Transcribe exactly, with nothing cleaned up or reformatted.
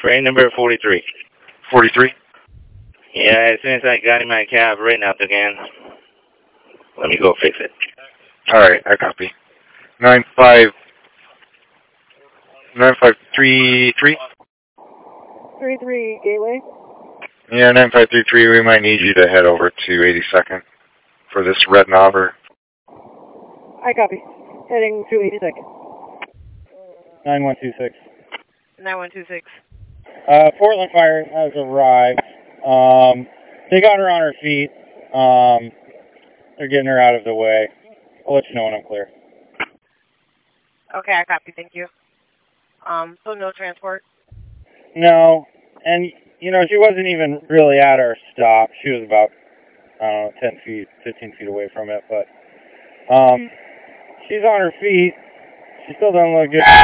Train number forty-three. forty-three? Yeah, as soon as I got in my cab, right now again. Let me go fix it. Alright, I copy. Nine five nine five three three? Three three Gateway. Yeah, nine five three three, we might need you to head over to eighty-second for this red knobber. I copy. Heading to eighty-second. nine one two six. nine one two six. Uh, Portland Fire has arrived. Um, they got her on her feet. Um, they're getting her out of the way. I'll let you know when I'm clear. Okay, I copy. Thank you. Um, so no transport? No, and, you know, she wasn't even really at our stop. She was about, I don't know, ten feet, fifteen feet away from it, but um, she's on her feet. She still doesn't look good.